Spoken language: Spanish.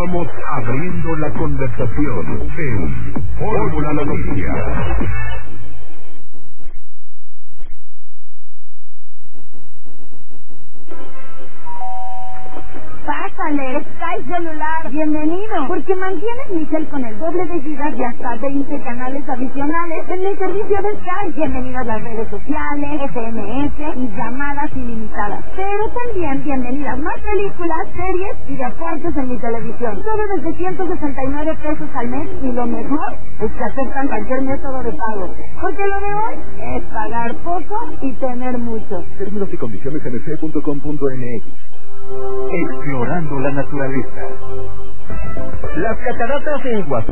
Estamos abriendo la conversación en Fórmula La Noticia. Pásale, Sky Celular, bienvenido, porque mantienes mi cel con el doble de gigas y hasta 20 canales adicionales en el servicio de Sky. Bienvenidas las redes sociales, SMS y llamadas ilimitadas. Pero también bienvenidas más películas, series y deportes en mi televisión. Todo desde 169 pesos al mes, y lo mejor es que aceptan cualquier método de pago. Porque lo de hoy es pagar poco y tener mucho. Términos y condiciones en mc.com.mx. Explorando la naturaleza. Las cataratas de Iguazú